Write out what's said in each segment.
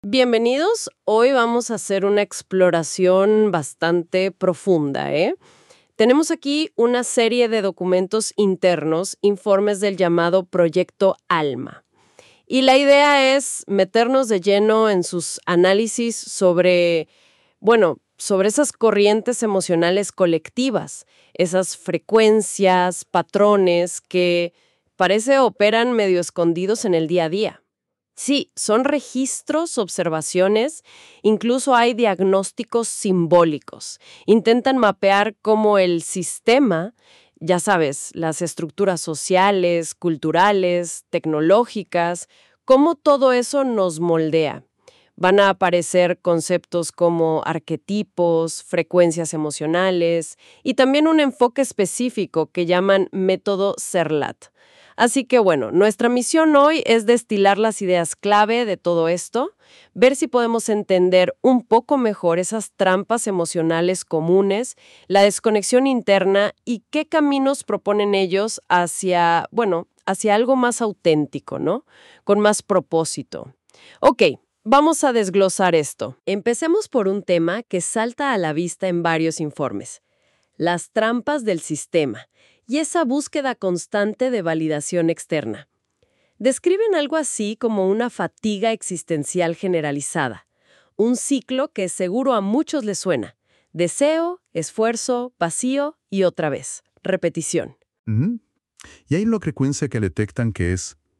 Bienvenidos, hoy vamos a hacer una exploración bastante profunda, ¿eh? Tenemos aquí una serie de documentos internos, informes del llamado Proyecto ALMA. Y la idea es meternos de lleno en sus análisis sobre esas corrientes emocionales colectivas, esas frecuencias, patrones que parece operan medio escondidos en el día a día. Sí, son registros, observaciones, incluso hay diagnósticos simbólicos. Intentan mapear cómo el sistema, ya sabes, las estructuras sociales, culturales, tecnológicas, cómo todo eso nos moldea. Van a aparecer conceptos como arquetipos, frecuencias emocionales y también un enfoque específico que llaman método Serlat. Así que bueno, nuestra misión hoy es destilar las ideas clave de todo esto, ver si podemos entender un poco mejor esas trampas emocionales comunes, la desconexión interna y qué caminos proponen ellos hacia algo más auténtico, ¿no? Con más propósito. Ok, vamos a desglosar esto. Empecemos por un tema que salta a la vista en varios informes: las trampas del sistema y esa búsqueda constante de validación externa. Describen algo así como una fatiga existencial generalizada, un ciclo que seguro a muchos les suena: deseo, esfuerzo, vacío y otra vez, repetición. Ujú. Y hay una frecuencia que detectan que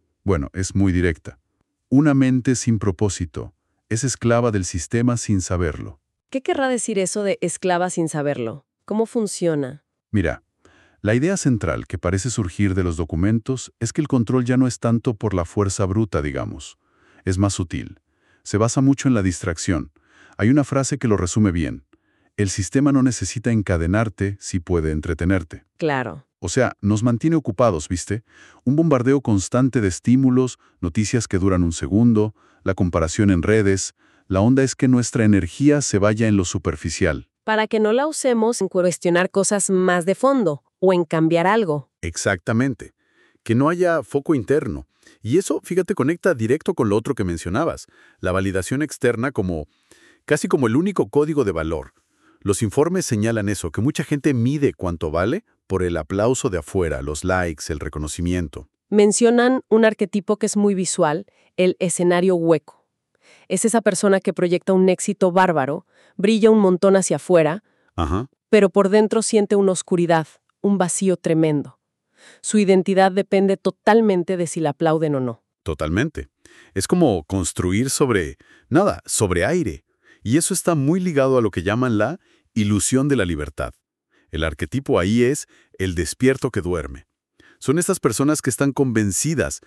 es muy directa. Una mente sin propósito es esclava del sistema sin saberlo. ¿Qué querrá decir eso de esclava sin saberlo? ¿Cómo funciona? Mira, la idea central que parece surgir de los documentos es que el control ya no es tanto por la fuerza bruta, digamos. Es más sutil. Se basa mucho en la distracción. Hay una frase que lo resume bien: el sistema no necesita encadenarte si puede entretenerte. Claro. O sea, nos mantiene ocupados, ¿viste? Un bombardeo constante de estímulos, noticias que duran un segundo, la comparación en redes. La onda es que nuestra energía se vaya en lo superficial. Para que no la usemos en cuestionar cosas más de fondo o en cambiar algo. Exactamente. Que no haya foco interno. Y eso, fíjate, conecta directo con lo otro que mencionabas, la validación externa casi como el único código de valor. Los informes señalan eso, que mucha gente mide cuánto vale por el aplauso de afuera, los likes, el reconocimiento. Mencionan un arquetipo que es muy visual: el escenario hueco. Es esa persona que proyecta un éxito bárbaro, brilla un montón hacia afuera, Ajá. pero por dentro siente una oscuridad, un vacío tremendo. Su identidad depende totalmente de si la aplauden o no. Totalmente. Es como construir sobre aire. Y eso está muy ligado a lo que llaman la ilusión de la libertad. El arquetipo ahí es el despierto que duerme. Son estas personas que están convencidas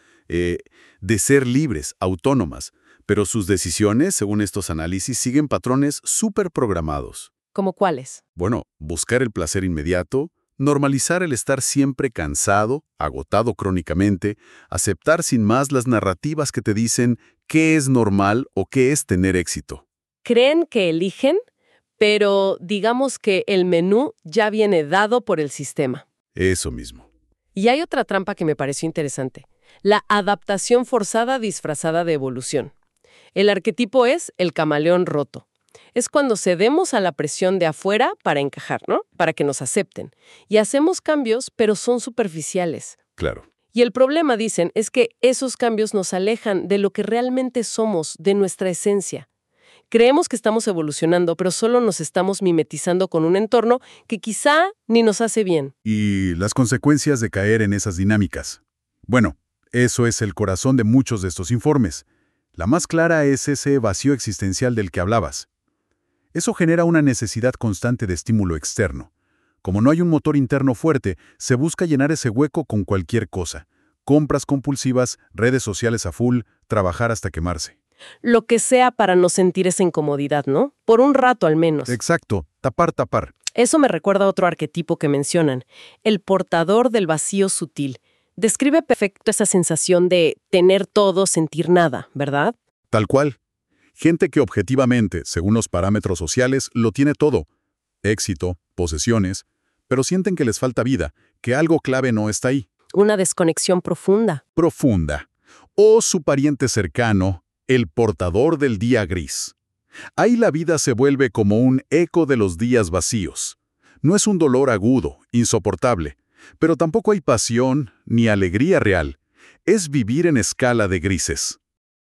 de ser libres, autónomas, pero sus decisiones, según estos análisis, siguen patrones súper programados. ¿Cómo cuáles? Bueno, buscar el placer inmediato, normalizar el estar siempre cansado, agotado crónicamente, aceptar sin más las narrativas que te dicen qué es normal o qué es tener éxito. Creen que eligen, pero digamos que el menú ya viene dado por el sistema. Eso mismo. Y hay otra trampa que me pareció interesante: la adaptación forzada disfrazada de evolución. El arquetipo es el camaleón roto. Es cuando cedemos a la presión de afuera para encajar, ¿no? Para que nos acepten. Y hacemos cambios, pero son superficiales. Claro. Y el problema, dicen, es que esos cambios nos alejan de lo que realmente somos, de nuestra esencia. Creemos que estamos evolucionando, pero solo nos estamos mimetizando con un entorno que quizá ni nos hace bien. Y las consecuencias de caer en esas dinámicas. Bueno, eso es el corazón de muchos de estos informes. La más clara es ese vacío existencial del que hablabas. Eso genera una necesidad constante de estímulo externo. Como no hay un motor interno fuerte, se busca llenar ese hueco con cualquier cosa: compras compulsivas, redes sociales a full, trabajar hasta quemarse. Lo que sea para no sentir esa incomodidad, ¿no? Por un rato al menos. Exacto, tapar. Eso me recuerda a otro arquetipo que mencionan: el portador del vacío sutil. Describe perfecto esa sensación de tener todo, sentir nada, ¿verdad? Tal cual. Gente que objetivamente, según los parámetros sociales, lo tiene todo: éxito, posesiones, pero sienten que les falta vida, que algo clave no está ahí. Una desconexión profunda. Profunda. O su pariente cercano, el portador del día gris. Ahí la vida se vuelve como un eco de los días vacíos. No es un dolor agudo, insoportable, pero tampoco hay pasión ni alegría real. Es vivir en escala de grises.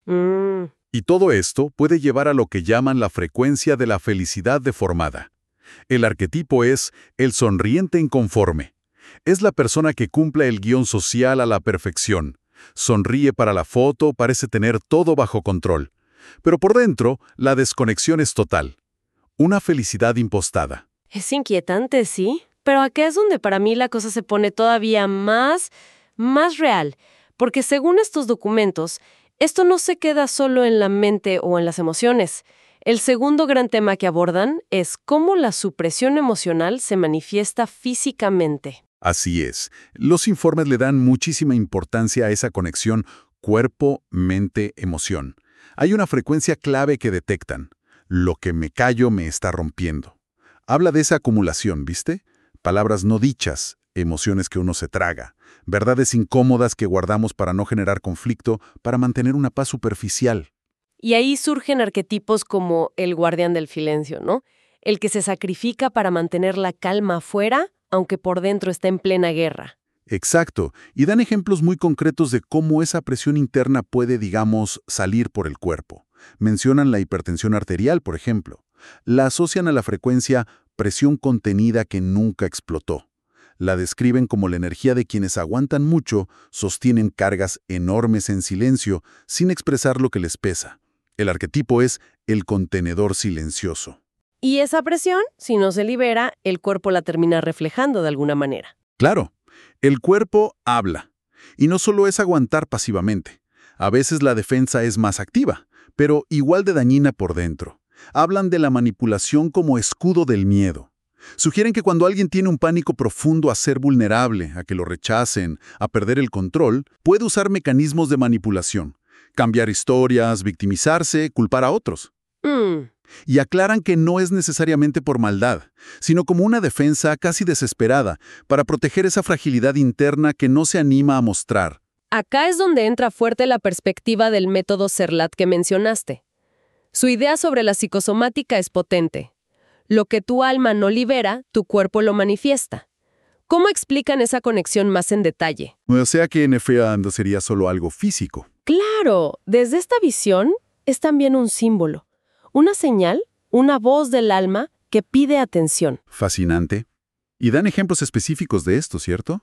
Y todo esto puede llevar a lo que llaman la frecuencia de la felicidad deformada. El arquetipo es el sonriente inconforme. Es la persona que cumple el guión social a la perfección. Sonríe para la foto, parece tener todo bajo control. Pero por dentro, la desconexión es total. Una felicidad impostada. Es inquietante, sí, pero acá es donde para mí la cosa se pone todavía más real, porque según estos documentos, esto no se queda solo en la mente o en las emociones. El segundo gran tema que abordan es cómo la supresión emocional se manifiesta físicamente. Así es. Los informes le dan muchísima importancia a esa conexión cuerpo, mente, emoción. Hay una frecuencia clave que detectan. Lo que me callo me está rompiendo. Habla de esa acumulación, ¿viste? Palabras no dichas, emociones que uno se traga, verdades incómodas que guardamos para no generar conflicto, para mantener una paz superficial. Y ahí surgen arquetipos como el guardián del silencio, ¿no? El que se sacrifica para mantener la calma afuera, aunque por dentro está en plena guerra. Exacto, y dan ejemplos muy concretos de cómo esa presión interna puede, digamos, salir por el cuerpo. Mencionan la hipertensión arterial, por ejemplo. La asocian a la frecuencia presión contenida que nunca explotó. La describen como la energía de quienes aguantan mucho, sostienen cargas enormes en silencio, sin expresar lo que les pesa. El arquetipo es el contenedor silencioso. Y esa presión, si no se libera, el cuerpo la termina reflejando de alguna manera. Claro, el cuerpo habla. Y no solo es aguantar pasivamente. A veces la defensa es más activa, pero igual de dañina por dentro. Hablan de la manipulación como escudo del miedo. Sugieren que cuando alguien tiene un pánico profundo a ser vulnerable, a que lo rechacen, a perder el control, puede usar mecanismos de manipulación. Cambiar historias, victimizarse, culpar a otros. Y aclaran que no es necesariamente por maldad, sino como una defensa casi desesperada para proteger esa fragilidad interna que no se anima a mostrar. Acá es donde entra fuerte la perspectiva del método Serlat que mencionaste. Su idea sobre la psicosomática es potente. Lo que tu alma no libera, tu cuerpo lo manifiesta. ¿Cómo explican esa conexión más en detalle? O sea que NFA no sería solo algo físico. Claro, desde esta visión es también un símbolo, una señal, una voz del alma que pide atención. Fascinante. Y dan ejemplos específicos de esto, ¿cierto?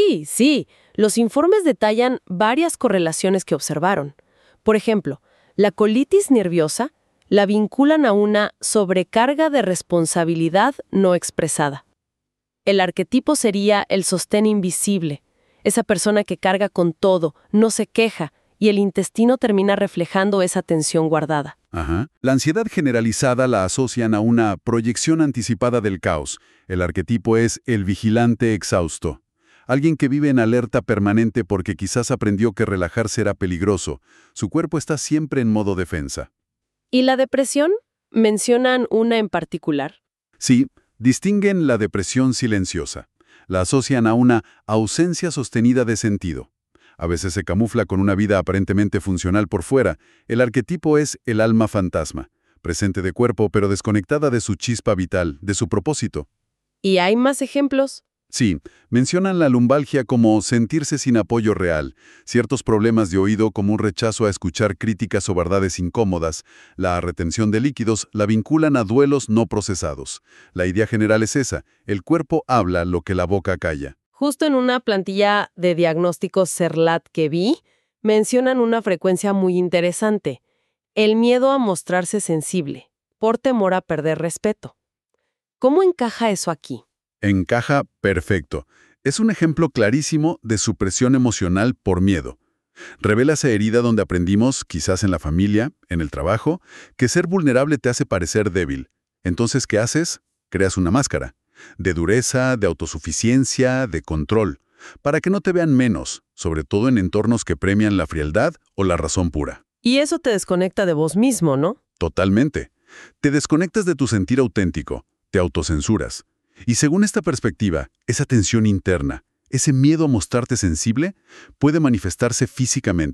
Sí. Los informes detallan varias correlaciones que observaron. Por ejemplo, la colitis nerviosa la vinculan a una sobrecarga de responsabilidad no expresada. El arquetipo sería el sostén invisible, esa persona que carga con todo, no se queja, y el intestino termina reflejando esa tensión guardada. La ansiedad generalizada la asocian a una proyección anticipada del caos. El arquetipo es el vigilante exhausto. Alguien que vive en alerta permanente porque quizás aprendió que relajarse era peligroso. Su cuerpo está siempre en modo defensa. ¿Y la depresión? ¿Mencionan una en particular? Sí, distinguen la depresión silenciosa. La asocian a una ausencia sostenida de sentido. A veces se camufla con una vida aparentemente funcional por fuera. El arquetipo es el alma fantasma, presente de cuerpo pero desconectada de su chispa vital, de su propósito. ¿Y hay más ejemplos? Sí, mencionan la lumbalgia como sentirse sin apoyo real, ciertos problemas de oído como un rechazo a escuchar críticas o verdades incómodas, la retención de líquidos la vinculan a duelos no procesados. La idea general es esa, el cuerpo habla lo que la boca calla. Justo en una plantilla de diagnóstico Serlat que vi, mencionan una frecuencia muy interesante, el miedo a mostrarse sensible, por temor a perder respeto. ¿Cómo encaja eso aquí? Encaja perfecto. Es un ejemplo clarísimo de supresión emocional por miedo. Revela esa herida donde aprendimos, quizás en la familia, en el trabajo, que ser vulnerable te hace parecer débil. Entonces, ¿qué haces? Creas una máscara. De dureza, de autosuficiencia, de control. Para que no te vean menos, sobre todo en entornos que premian la frialdad o la razón pura. Y eso te desconecta de vos mismo, ¿no? Totalmente. Te desconectas de tu sentir auténtico, te autocensuras. Y según esta perspectiva, esa tensión interna, ese miedo a mostrarte sensible, puede manifestarse físicamente.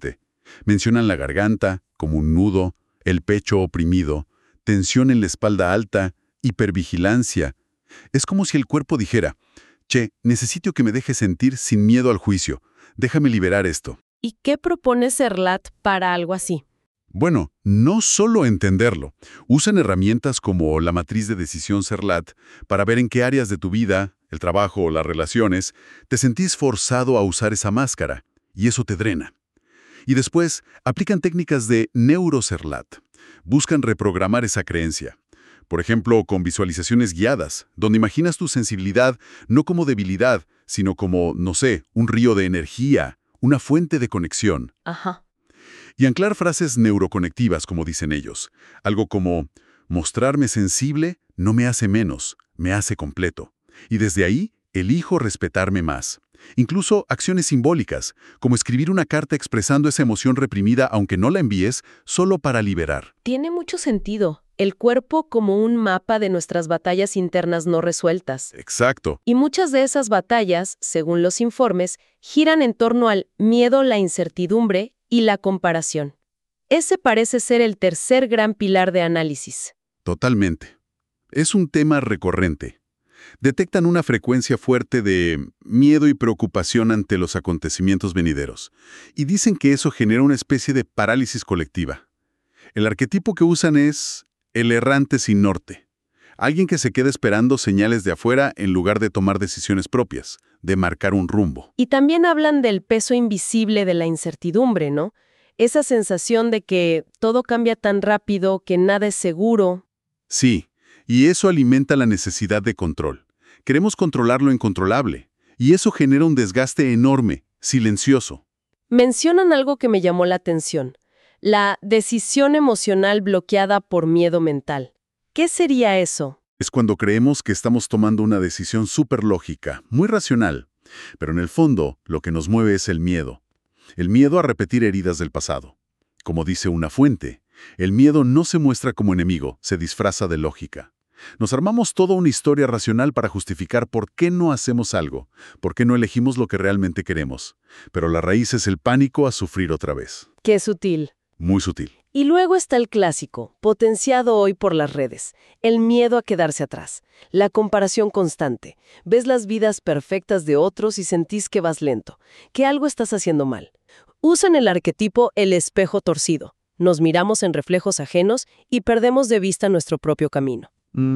Mencionan la garganta, como un nudo, el pecho oprimido, tensión en la espalda alta, hipervigilancia. Es como si el cuerpo dijera, che, necesito que me dejes sentir sin miedo al juicio. Déjame liberar esto. ¿Y qué propone Serlat para algo así? Bueno, no solo entenderlo. Usan herramientas como la matriz de decisión Serlat para ver en qué áreas de tu vida, el trabajo o las relaciones, te sentís forzado a usar esa máscara, y eso te drena. Y después aplican técnicas de neuroserlat. Buscan reprogramar esa creencia. Por ejemplo, con visualizaciones guiadas, donde imaginas tu sensibilidad no como debilidad, sino como, no sé, un río de energía, una fuente de conexión. Ajá. Y anclar frases neuroconectivas, como dicen ellos. Algo como, mostrarme sensible no me hace menos, me hace completo. Y desde ahí, elijo respetarme más. Incluso acciones simbólicas, como escribir una carta expresando esa emoción reprimida aunque no la envíes, solo para liberar. Tiene mucho sentido. El cuerpo como un mapa de nuestras batallas internas no resueltas. Exacto. Y muchas de esas batallas, según los informes, giran en torno al miedo, la incertidumbre y la comparación. Ese parece ser el tercer gran pilar de análisis. Totalmente. Es un tema recurrente. Detectan una frecuencia fuerte de miedo y preocupación ante los acontecimientos venideros, y dicen que eso genera una especie de parálisis colectiva. El arquetipo que usan es el errante sin norte, alguien que se queda esperando señales de afuera en lugar de tomar decisiones propias, de marcar un rumbo. Y también hablan del peso invisible de la incertidumbre, ¿no? Esa sensación de que todo cambia tan rápido, que nada es seguro. Sí, y eso alimenta la necesidad de control. Queremos controlar lo incontrolable, y eso genera un desgaste enorme, silencioso. Mencionan algo que me llamó la atención. La decisión emocional bloqueada por miedo mental. ¿Qué sería eso? Es cuando creemos que estamos tomando una decisión súper lógica, muy racional, pero en el fondo lo que nos mueve es el miedo. El miedo a repetir heridas del pasado. Como dice una fuente, el miedo no se muestra como enemigo, se disfraza de lógica. Nos armamos toda una historia racional para justificar por qué no hacemos algo, por qué no elegimos lo que realmente queremos. Pero la raíz es el pánico a sufrir otra vez. Qué sutil. Muy sutil. Y luego está el clásico, potenciado hoy por las redes, el miedo a quedarse atrás, la comparación constante. Ves las vidas perfectas de otros y sentís que vas lento, que algo estás haciendo mal. Usan el arquetipo el espejo torcido. Nos miramos en reflejos ajenos y perdemos de vista nuestro propio camino.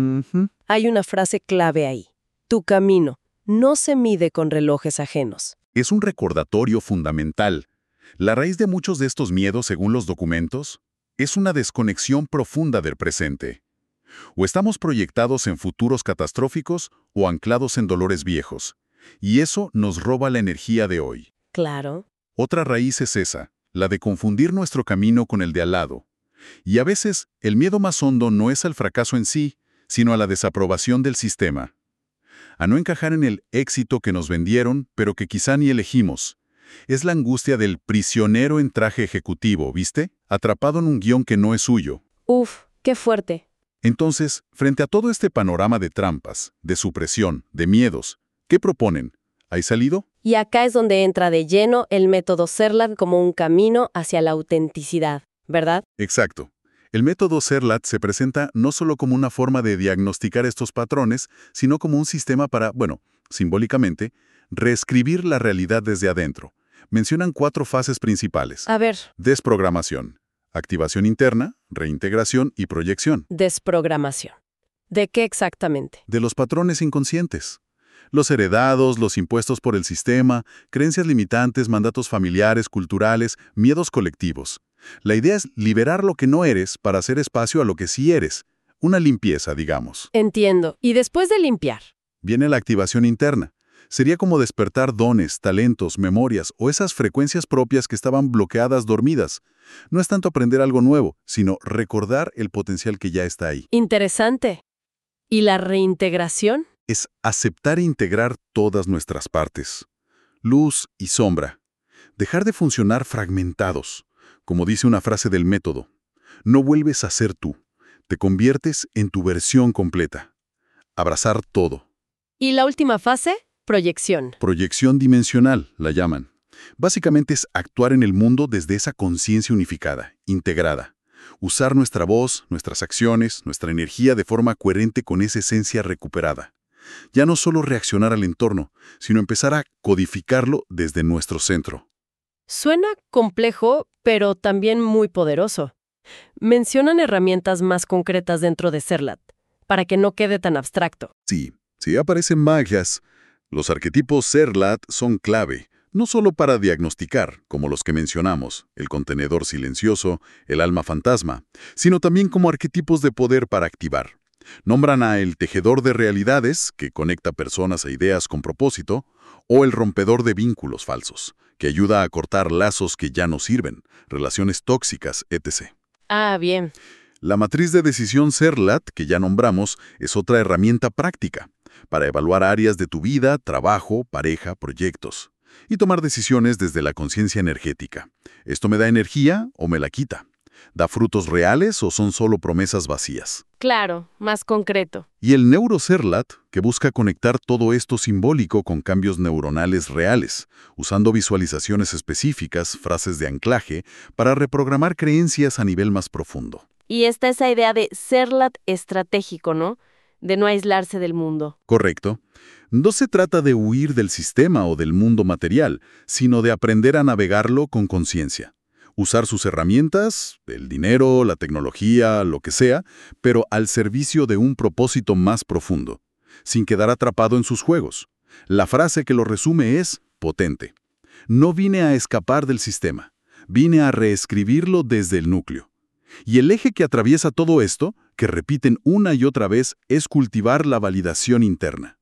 Hay una frase clave ahí. Tu camino no se mide con relojes ajenos. Es un recordatorio fundamental. La raíz de muchos de estos miedos, según los documentos, es una desconexión profunda del presente. O estamos proyectados en futuros catastróficos o anclados en dolores viejos. Y eso nos roba la energía de hoy. Claro. Otra raíz es esa, la de confundir nuestro camino con el de al lado. Y a veces, el miedo más hondo no es al fracaso en sí, sino a la desaprobación del sistema. A no encajar en el éxito que nos vendieron, pero que quizá ni elegimos. Es la angustia del prisionero en traje ejecutivo, ¿viste? Atrapado en un guión que no es suyo. Uf, qué fuerte. Entonces, frente a todo este panorama de trampas, de supresión, de miedos, ¿qué proponen? ¿Hay salido? Y acá es donde entra de lleno el método Serlat como un camino hacia la autenticidad, ¿verdad? Exacto. El método Serlat se presenta no solo como una forma de diagnosticar estos patrones, sino como un sistema para, bueno, simbólicamente, reescribir la realidad desde adentro. Mencionan 4 fases principales. A ver. Desprogramación, activación interna, reintegración y proyección. Desprogramación. ¿De qué exactamente? De los patrones inconscientes. Los heredados, los impuestos por el sistema, creencias limitantes, mandatos familiares, culturales, miedos colectivos. La idea es liberar lo que no eres para hacer espacio a lo que sí eres. Una limpieza, digamos. Entiendo. ¿Y después de limpiar? Viene la activación interna. Sería como despertar dones, talentos, memorias o esas frecuencias propias que estaban bloqueadas, dormidas. No es tanto aprender algo nuevo, sino recordar el potencial que ya está ahí. Interesante. ¿Y la reintegración? Es aceptar e integrar todas nuestras partes. Luz y sombra. Dejar de funcionar fragmentados. Como dice una frase del método, no vuelves a ser tú, te conviertes en tu versión completa. Abrazar todo. ¿Y la última fase? Proyección. Proyección dimensional, la llaman. Básicamente es actuar en el mundo desde esa conciencia unificada, integrada. Usar nuestra voz, nuestras acciones, nuestra energía de forma coherente con esa esencia recuperada. Ya no solo reaccionar al entorno, sino empezar a codificarlo desde nuestro centro. Suena complejo, pero también muy poderoso. Mencionan herramientas más concretas dentro de Serlat, para que no quede tan abstracto. Sí aparecen magias. Los arquetipos Serlat son clave, no solo para diagnosticar, como los que mencionamos, el contenedor silencioso, el alma fantasma, sino también como arquetipos de poder para activar. Nombran a el tejedor de realidades, que conecta personas e ideas con propósito, o el rompedor de vínculos falsos, que ayuda a cortar lazos que ya no sirven, relaciones tóxicas, etc. Ah, bien. La matriz de decisión Serlat, que ya nombramos, es otra herramienta práctica para evaluar áreas de tu vida, trabajo, pareja, proyectos, y tomar decisiones desde la conciencia energética. ¿Esto me da energía o me la quita? ¿Da frutos reales o son solo promesas vacías? Claro, más concreto. Y el NeuroSerlat, que busca conectar todo esto simbólico con cambios neuronales reales, usando visualizaciones específicas, frases de anclaje, para reprogramar creencias a nivel más profundo. Y está esa idea de Serlat estratégico, ¿no? De no aislarse del mundo. Correcto. No se trata de huir del sistema o del mundo material, sino de aprender a navegarlo con conciencia. Usar sus herramientas, el dinero, la tecnología, lo que sea, pero al servicio de un propósito más profundo, sin quedar atrapado en sus juegos. La frase que lo resume es potente. No vine a escapar del sistema, vine a reescribirlo desde el núcleo. Y el eje que atraviesa todo esto, que repiten una y otra vez, es cultivar la validación interna.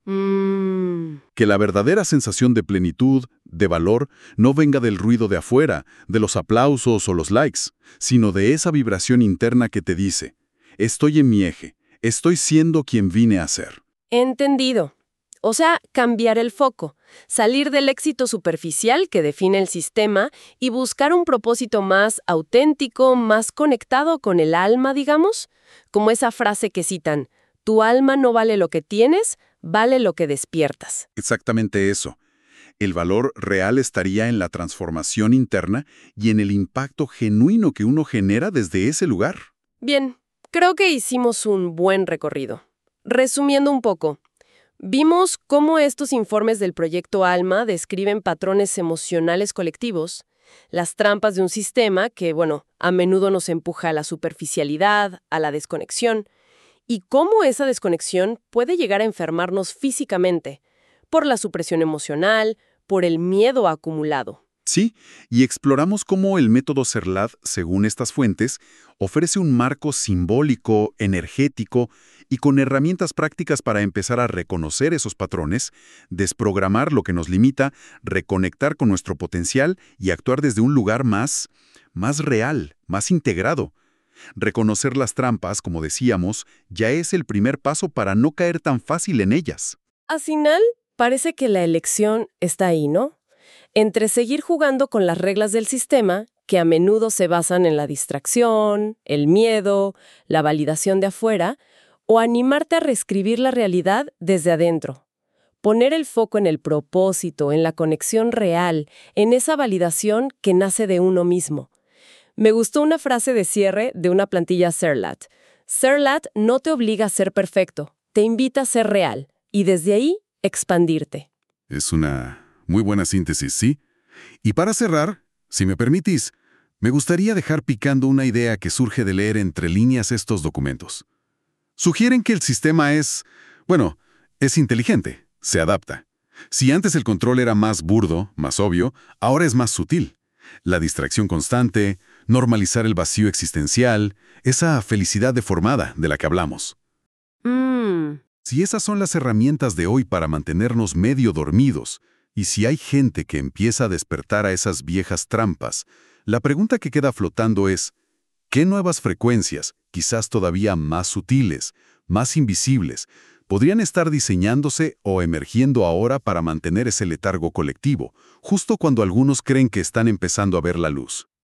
Que la verdadera sensación de plenitud, de valor, no venga del ruido de afuera, de los aplausos o los likes, sino de esa vibración interna que te dice, estoy en mi eje, estoy siendo quien vine a ser. Entendido. O sea, cambiar el foco, salir del éxito superficial que define el sistema y buscar un propósito más auténtico, más conectado con el alma, digamos, como esa frase que citan, tu alma no vale lo que tienes, vale lo que despiertas. Exactamente eso. El valor real estaría en la transformación interna y en el impacto genuino que uno genera desde ese lugar. Bien, creo que hicimos un buen recorrido. Resumiendo un poco, vimos cómo estos informes del Proyecto ALMA describen patrones emocionales colectivos, las trampas de un sistema que, a menudo nos empuja a la superficialidad, a la desconexión, y cómo esa desconexión puede llegar a enfermarnos físicamente, por la supresión emocional, por el miedo acumulado. Sí, y exploramos cómo el método Serlat, según estas fuentes, ofrece un marco simbólico, energético y con herramientas prácticas para empezar a reconocer esos patrones, desprogramar lo que nos limita, reconectar con nuestro potencial y actuar desde un lugar más real, más integrado. Reconocer las trampas, como decíamos, ya es el primer paso para no caer tan fácil en ellas. Al final, parece que la elección está ahí, ¿no? Entre seguir jugando con las reglas del sistema, que a menudo se basan en la distracción, el miedo, la validación de afuera, o animarte a reescribir la realidad desde adentro. Poner el foco en el propósito, en la conexión real, en esa validación que nace de uno mismo. Me gustó una frase de cierre de una plantilla Serlat. Serlat no te obliga a ser perfecto, te invita a ser real, y desde ahí, expandirte. Es una muy buena síntesis, ¿sí? Y para cerrar, si me permitís, me gustaría dejar picando una idea que surge de leer entre líneas estos documentos. Sugieren que el sistema es inteligente, se adapta. Si antes el control era más burdo, más obvio, ahora es más sutil. La distracción constante, normalizar el vacío existencial, esa felicidad deformada de la que hablamos. Si esas son las herramientas de hoy para mantenernos medio dormidos, y si hay gente que empieza a despertar a esas viejas trampas, la pregunta que queda flotando es, ¿qué nuevas frecuencias, quizás todavía más sutiles, más invisibles, podrían estar diseñándose o emergiendo ahora para mantener ese letargo colectivo, justo cuando algunos creen que están empezando a ver la luz?